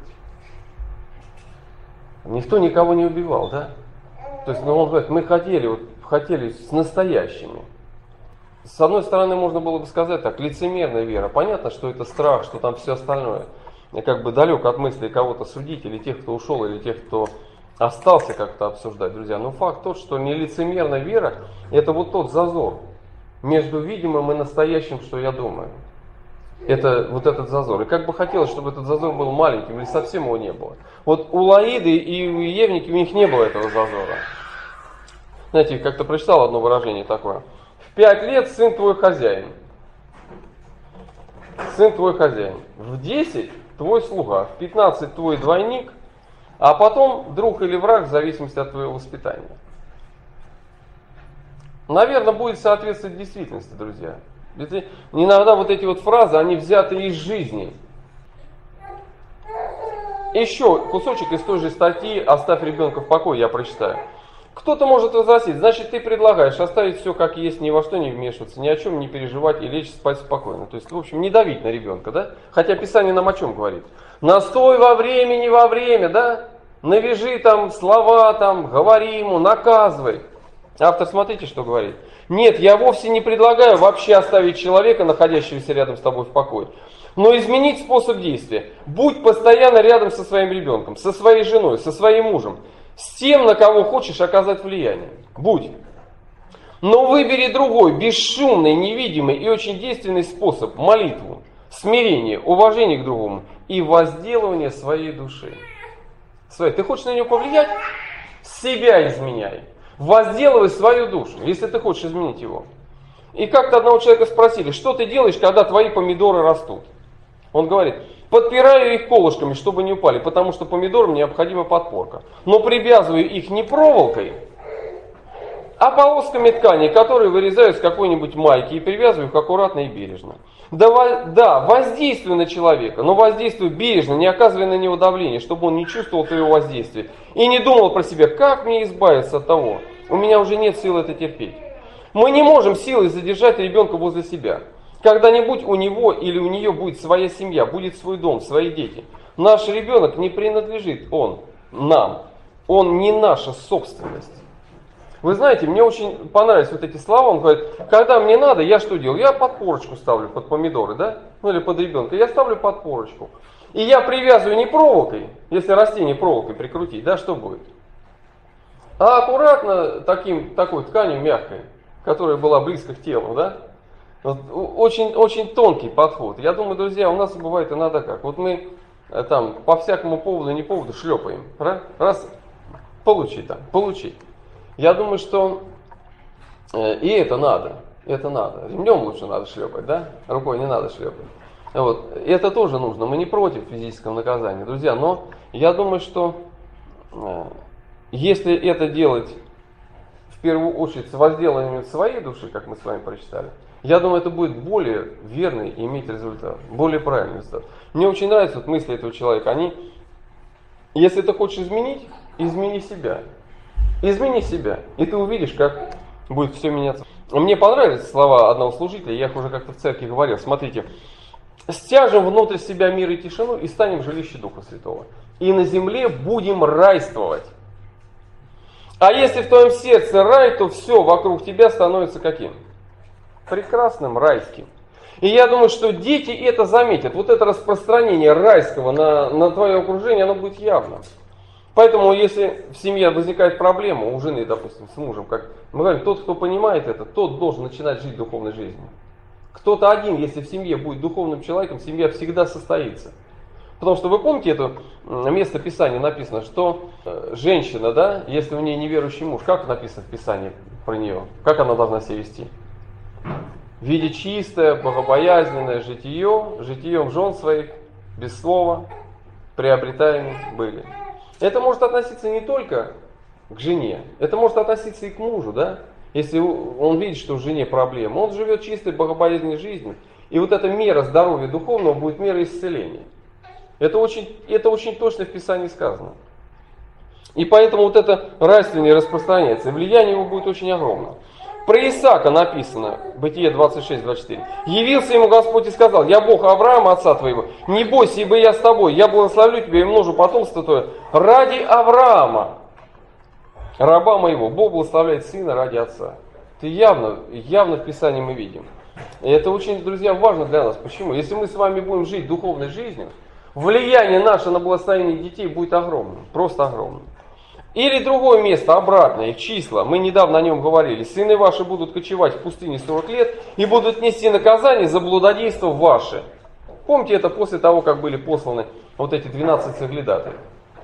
Никто никого не убивал, да? То есть, он говорит: мы хотели с настоящими. С одной стороны, можно было бы сказать так: лицемерная вера. Понятно, что это страх, что там все остальное. Я далек от мысли кого-то судить, или тех, кто ушел, или тех, кто остался, как-то обсуждать, друзья. Но факт тот, что нелицемерная вера – это вот тот зазор между видимым и настоящим, что я думаю. Это вот этот зазор. И как бы хотелось, чтобы этот зазор был маленьким, или совсем его не было. Вот у Лаиды и у Евники, у них не было этого зазора. Знаете, как-то прочитал одно выражение такое: в 5 лет сын твой хозяин. Сын твой хозяин. В 10 твой слуга. В 15 твой двойник. А потом друг или враг, в зависимости от твоего воспитания. Наверное, будет соответствовать действительности, друзья. Ведь иногда вот эти вот фразы, они взяты из жизни. Еще кусочек из той же статьи «Оставь ребенка в покое» я прочитаю. Кто-то может возразить: значит, ты предлагаешь оставить все как есть, ни во что не вмешиваться, ни о чем не переживать и лечь спать спокойно. То есть, в общем, не давить на ребенка, да? Хотя Писание нам о чем говорит? Настой во время, да? Навяжи там слова, говори ему, наказывай. Автор, смотрите, что говорит. Нет, я вовсе не предлагаю вообще оставить человека, находящегося рядом с тобой, в покое. Но изменить способ действия. Будь постоянно рядом со своим ребенком, со своей женой, со своим мужем. С тем, на кого хочешь оказать влияние. Будь. Но выбери другой, бесшумный, невидимый и очень действенный способ. Молитву, смирение, уважение к другому и возделывание своей души. Ты хочешь на нее повлиять? Себя изменяй. Возделывай свою душу, если ты хочешь изменить его. И как-то одного человека спросили, что ты делаешь, когда твои помидоры растут? Он говорит, подпираю их колышками, чтобы не упали, потому что помидорам необходима подпорка. Но привязываю их не проволокой, а полосками ткани, которые вырезаю с какой-нибудь майки и привязываю их аккуратно и бережно. Да, воздействуй на человека, но воздействуй бережно, не оказывая на него давления, чтобы он не чувствовал твоего воздействия. И не думал про себя, как мне избавиться от того, у меня уже нет сил это терпеть. Мы не можем силой задержать ребенка возле себя. Когда-нибудь у него или у нее будет своя семья, будет свой дом, свои дети. Наш ребенок не принадлежит нам. Он не наша собственность. Вы знаете, мне очень понравились вот эти слова. Он говорит, когда мне надо, я что делаю? Я подпорочку ставлю под помидоры, да? Ну или под ребенка. Я ставлю подпорочку. И я привязываю не проволокой, если растение проволокой прикрутить, да, что будет? А аккуратно такой тканью мягкой, которая была близко к телу, да? Вот, очень, очень тонкий подход. Я думаю, друзья, у нас бывает иногда как. Вот мы там по всякому поводу, не поводу шлепаем. Раз, получи. Я думаю, что и это надо. Ремнем лучше надо шлепать, да? Рукой не надо шлепать. Вот. Это тоже нужно. Мы не против физического наказания, друзья. Но я думаю, что если это делать в первую очередь с возделыванием своей души, как мы с вами прочитали, я думаю, это будет более верный и иметь результат, более правильный результат. Мне очень нравятся вот мысли этого человека. Если ты хочешь изменить, измени себя. Измени себя, и ты увидишь, как будет все меняться. Мне понравились слова одного служителя, я их уже как-то в церкви говорил. Смотрите, стяжем внутрь себя мир и тишину и станем жилищем Духа Святого. И на земле будем райствовать. А если в твоем сердце рай, то все вокруг тебя становится каким? Прекрасным, райским. И я думаю, что дети это заметят. Вот это распространение райского на твое окружение, оно будет явно. Поэтому, если в семье возникает проблема, у жены, допустим, с мужем, как мы говорим, тот, кто понимает это, тот должен начинать жить духовной жизнью. Кто-то один, если в семье будет духовным человеком, семья всегда состоится. Потому что вы помните это место Писания написано, что женщина, да, если у нее неверующий муж, как написано в Писании про нее, как она должна себя вести? Видя чистое, богобоязненное житием жен своих, без слова, приобретаемы были. Это может относиться не только к жене, это может относиться и к мужу, да? Если он видит, что в жене проблема, он живет чистой, богобоязненной жизнью, и вот эта мера здоровья духовного будет мера исцеления. Это очень точно в Писании сказано. И поэтому вот это райство распространяется, и влияние его будет очень огромно. Про Исаака написано, Бытие 26-24. «Явился ему Господь и сказал, я Бог Авраама, отца твоего, не бойся, ибо я с тобой, я благословлю тебя и множу потомство твое ради Авраама, раба моего». Бог благословляет сына ради отца. Это явно в Писании мы видим. И это очень, друзья, важно для нас. Почему? Если мы с вами будем жить духовной жизнью, влияние наше на благословение детей будет огромным, просто огромным. Или другое место, обратное, их числа, мы недавно о нем говорили. «Сыны ваши будут кочевать в пустыне 40 лет и будут нести наказание за блудодейство ваше». Помните это после того, как были посланы вот эти 12 соглядатаев.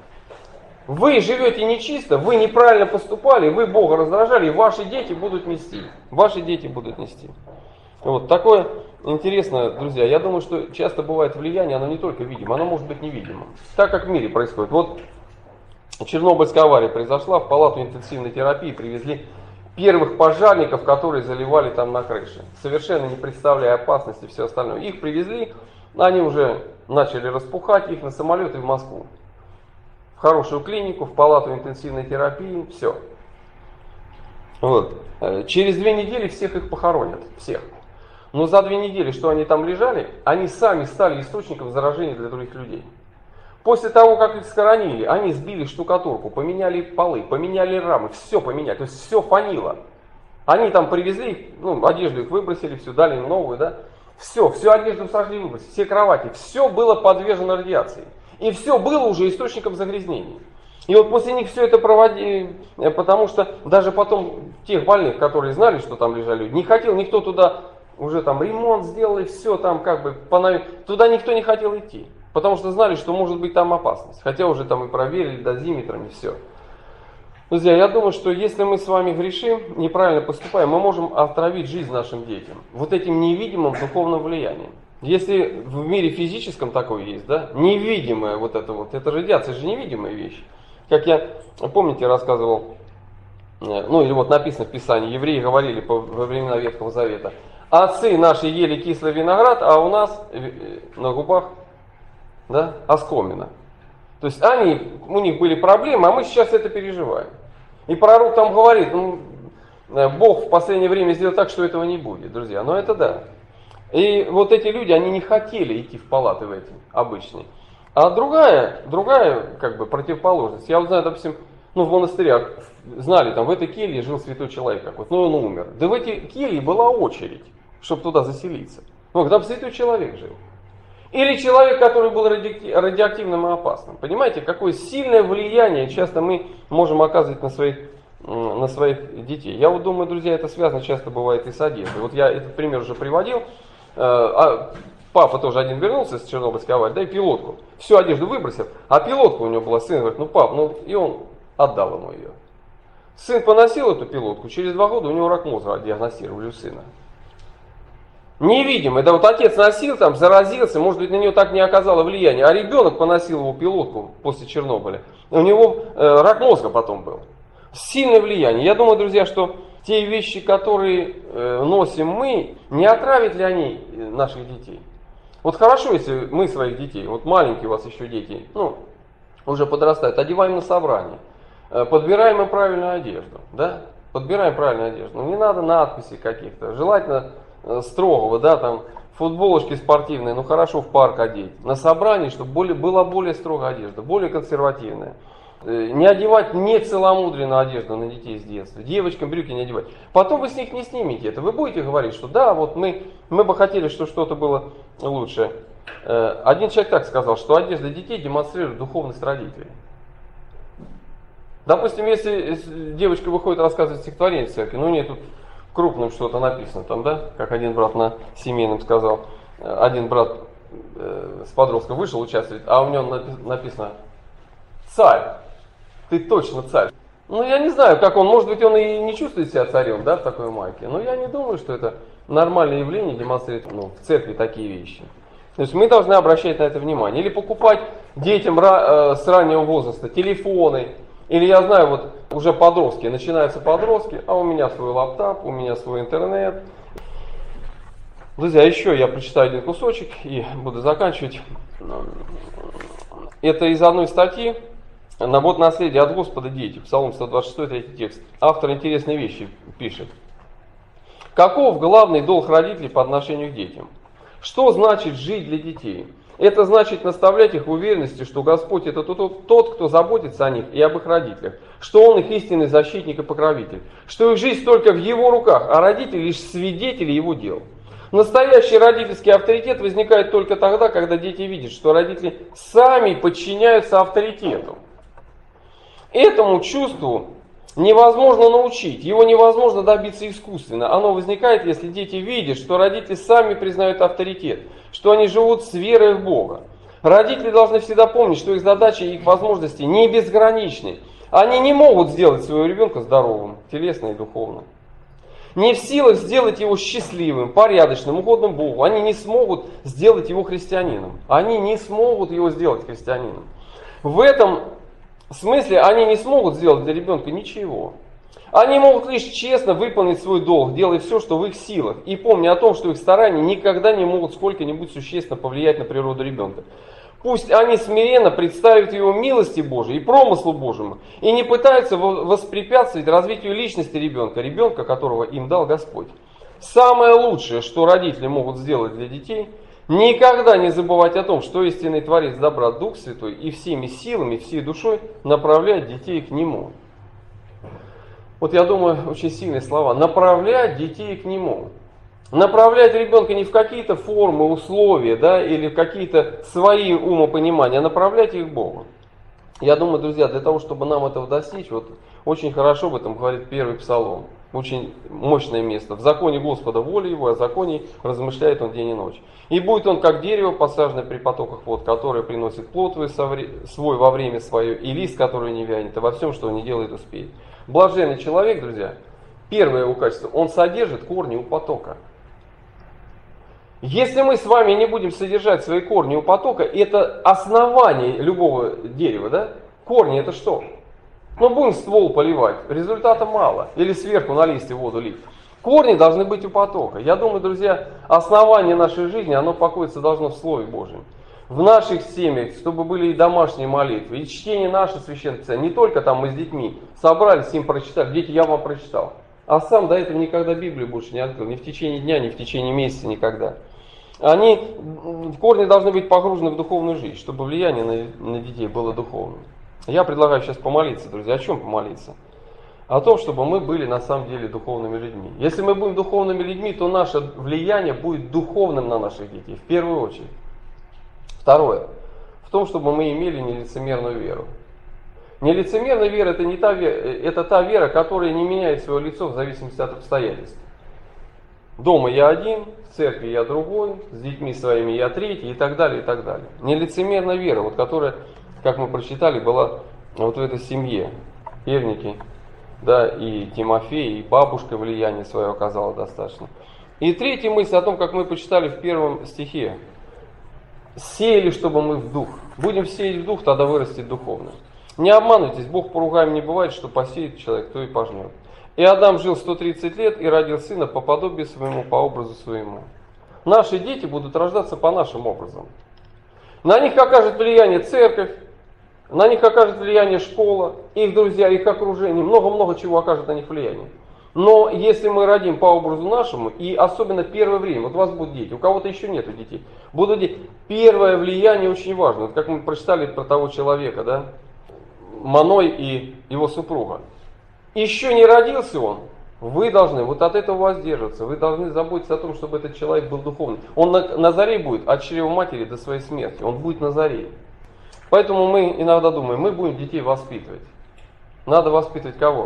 Вы живете нечисто, вы неправильно поступали, вы Бога раздражали, и ваши дети будут нести. Ваши дети будут нести. Вот такое интересно, друзья. Я думаю, что часто бывает влияние, оно не только видимо, оно может быть невидимым. Так как в мире происходит. Вот Чернобыльская авария произошла, в палату интенсивной терапии привезли первых пожарников, которые заливали там на крыше, совершенно не представляя опасности и все остальное. Их привезли, они уже начали распухать, их на самолеты в Москву. В хорошую клинику, в палату интенсивной терапии, все. Вот. Через 2 недели всех их похоронят, всех. Но за 2 недели, что они там лежали, они сами стали источником заражения для других людей. После того, как их схоронили, они сбили штукатурку, поменяли полы, поменяли рамы, все поменяли, то есть все фанило. Они там привезли, одежду их выбросили, все, дали им новую, да. Всю одежду сожгли, выбросили, все кровати, все было подвержено радиации. И все было уже источником загрязнений. И вот после них все это проводили, потому что даже потом тех больных, которые знали, что там лежали люди, не хотел никто туда, уже там ремонт сделали, все там как бы, туда никто не хотел идти. Потому что знали, что может быть там опасность. Хотя уже там и проверили дозиметрами, все. Друзья, я думаю, что если мы с вами грешим, неправильно поступаем, мы можем отравить жизнь нашим детям. Вот этим невидимым духовным влиянием. Если в мире физическом такое есть, да, невидимое вот, это радиация же невидимая вещь. Как я, помните, рассказывал, ну или вот написано в Писании, евреи говорили во времена Ветхого Завета: отцы наши ели кислый виноград, а у нас на губах, да, оскомина. То есть у них были проблемы, а мы сейчас это переживаем. И пророк там говорит, Бог в последнее время сделал так, что этого не будет, друзья. Но это да. И вот эти люди, они не хотели идти в палаты в эти обычные. А другая как бы противоположность. Я вот знаю, допустим, в монастырях знали, там в этой келье жил святой человек какой-то, он умер. Да в эти кельи была очередь, чтобы туда заселиться. Там святой человек жил. Или человек, который был радиоактивным и опасным. Понимаете, какое сильное влияние часто мы можем оказывать на своих детей. Я вот думаю, друзья, это связано часто бывает и с одеждой. Вот я этот пример уже приводил. Папа тоже один вернулся с Чернобыльской аварии, да, и пилотку. Всю одежду выбросил, а пилотка у него была, сын говорит, пап, и он отдал ему ее. Сын поносил эту пилотку, через 2 года у него рак мозга диагностировали у сына. Невидимый, да, вот отец носил, там, заразился, может быть, на него так не оказало влияния, а ребенок поносил его пилотку после Чернобыля, у него рак мозга потом был. Сильное влияние. Я думаю, друзья, что те вещи, которые носим мы, не отравят ли они наших детей? Вот хорошо, если мы своих детей, вот маленькие у вас еще дети, уже подрастают, одеваем на собрание, подбираем им правильную одежду, да? Подбираем правильную одежду. Не надо надписей каких-то, желательно строгого, да, там, футболочки спортивные, хорошо в парк одеть. На собрании, чтобы была более строгая одежда, более консервативная. Не одевать не целомудренную одежду на детей с детства. Девочкам брюки не одевать. Потом вы с них не снимете это. Вы будете говорить, что да, вот мы бы хотели, чтобы что-то было лучше. Один человек так сказал, что одежда детей демонстрирует духовность родителей. Допустим, если девочка выходит рассказывать стихотворение в церкви, у нее тут крупным что-то написано там, да, как один брат на семейном сказал. Один брат с подростком вышел участвовать, а у него написано «Царь». Ты точно царь. Я не знаю, как он, может быть, он и не чувствует себя царем, да, в такой майке. Но я не думаю, что это нормальное явление, демонстрирует в церкви такие вещи. То есть мы должны обращать на это внимание. Или покупать детям с раннего возраста телефоны. Или я знаю, вот уже подростки, начинаются подростки, а у меня свой лаптоп, у меня свой интернет. Друзья, еще я прочитаю один кусочек и буду заканчивать. Это из одной статьи. Вот наследие от Господа дети, Псалом 126, 3 текст. Автор интересные вещи пишет. Каков главный долг родителей по отношению к детям? Что значит жить для детей? Это значит наставлять их в уверенности, что Господь это тот, кто заботится о них и об их родителях, что Он их истинный защитник и покровитель, что их жизнь только в Его руках, а родители лишь свидетели Его дел. Настоящий родительский авторитет возникает только тогда, когда дети видят, что родители сами подчиняются авторитету. Этому чувству невозможно научить, его невозможно добиться искусственно. Оно возникает, если дети видят, что родители сами признают авторитет, что они живут с верой в Бога. Родители должны всегда помнить, что их задачи и их возможности не безграничны. Они не могут сделать своего ребенка здоровым, телесно и духовно. Не в силах сделать его счастливым, порядочным, угодным Богу. Они не смогут сделать его христианином. Они не смогут его сделать христианином. В этом в смысле, они не смогут сделать для ребенка ничего. Они могут лишь честно выполнить свой долг, делая все, что в их силах, и помня о том, что их старания никогда не могут сколько-нибудь существенно повлиять на природу ребенка. Пусть они смиренно представят его милости Божией и промыслу Божьему, и не пытаются воспрепятствовать развитию личности ребенка, которого им дал Господь. Самое лучшее, что родители могут сделать для детей – никогда не забывать о том, что истинный Творец добра Дух Святой и всеми силами, всей душой направляет детей к Нему. Вот я думаю, очень сильные слова. Направлять детей к Нему. Направлять ребенка не в какие-то формы, условия, да, или в какие-то свои умопонимания, а направлять их к Богу. Я думаю, друзья, для того, чтобы нам этого достичь, вот очень хорошо об этом говорит первый Псалом. очень мощное место. В законе Господа воля его, о законе размышляет он день и ночь. И будет он как дерево, посаженное при потоках вод, которое приносит плод свой во время свое, и лист, который не вянет, и во всем, что он не делает, успеет. Блаженный человек, друзья, первое его качество, он содержит корни у потока. Если мы с вами не будем содержать свои корни у потока, это основание любого дерева, да? Корни это что? Ну, будем ствол поливать, результата мало. Или сверху на листья воду лить. Корни должны быть у потока. Я думаю, друзья, основание нашей жизни, оно покоиться должно в Слове Божьем. В наших семьях, чтобы были и домашние молитвы, и чтение нашего священного писания. Не только там мы с детьми собрались, им прочитали. Дети, я вам прочитал. А сам до этого никогда Библию больше не открыл. Ни в течение дня, ни в течение месяца, никогда. Корни должны быть погружены в духовную жизнь, чтобы влияние на детей было духовным. Я предлагаю сейчас помолиться, друзья. О чем помолиться? О том, чтобы мы были на самом деле духовными людьми. Если мы будем духовными людьми, то наше влияние будет духовным на наших детей, в первую очередь. Второе. В том, чтобы мы имели нелицемерную веру. Нелицемерная вера это не та вера, это та вера, которая не меняет свое лицо в зависимости от обстоятельств. Дома я один, в церкви я другой, с детьми своими я третий и так далее, и так далее. Нелицемерная вера, вот которая, как мы прочитали, была вот в этой семье. Евники, да, и Тимофей, и бабушка влияние свое оказала достаточно. И третья мысль о том, как мы почитали в первом стихе. Сеяли, чтобы мы в дух. Будем сеять в дух, тогда вырастет духовно. Не обманывайтесь, Бог поругаем не бывает, что посеет человек, то и пожнет. И Адам жил 130 лет и родил сына по подобию своему, по образу своему. Наши дети будут рождаться по нашим образам. На них окажет влияние церковь, на них окажет влияние школа, их друзья, их окружение, много-много чего окажет на них влияние. Но если мы родим по образу нашему, и особенно первое время, вот у вас будут дети, у кого-то еще нету детей, будут дети. Первое влияние очень важно. Вот как мы прочитали про того человека, да, Маной и его супруга. Еще не родился он, вы должны вот от этого воздерживаться, вы должны заботиться о том, чтобы этот человек был духовным. Он на заре будет от чрева матери до своей смерти, он будет на заре. Поэтому мы иногда думаем, мы будем детей воспитывать. Надо воспитывать кого?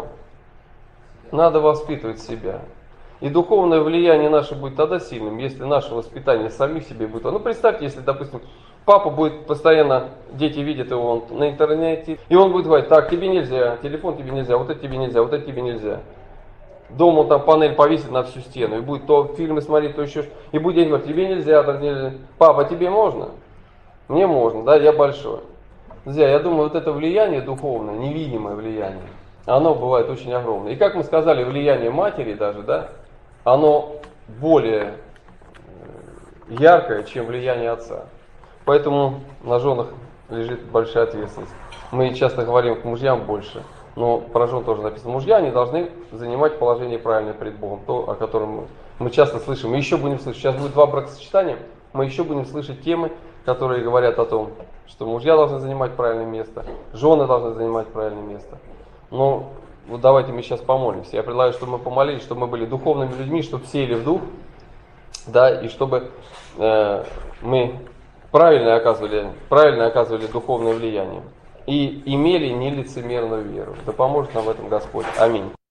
Надо воспитывать себя. И духовное влияние наше будет тогда сильным, если наше воспитание самих себе будет. Ну представьте, если, допустим, папа будет постоянно, дети видят его на интернете, и он будет говорить, так, тебе нельзя, телефон тебе нельзя, вот это тебе нельзя, вот это тебе нельзя. Дома он там панель повесит на всю стену, и будет то фильмы смотреть, то еще, и будет день говорить, тебе нельзя, так нельзя. Папа, тебе можно? Мне можно, да, я большой. Друзья, я думаю, вот это влияние духовное, невидимое влияние, оно бывает очень огромное. И как мы сказали, влияние матери даже, да, оно более яркое, чем влияние отца. Поэтому на женах лежит большая ответственность. Мы часто говорим к мужьям больше, но про жен тоже написано. Мужья, они должны занимать положение правильное пред Богом, то, о котором мы часто слышим. Мы еще будем слышать. Сейчас будет 2 бракосочетания, мы еще будем слышать темы, которые говорят о том, что мужья должны занимать правильное место, жены должны занимать правильное место. Но вот давайте мы сейчас помолимся. Я предлагаю, чтобы мы помолились, чтобы мы были духовными людьми, чтобы сеяли в дух, да, и чтобы мы правильно оказывали духовное влияние и имели нелицемерную веру. Да поможет нам в этом Господь. Аминь.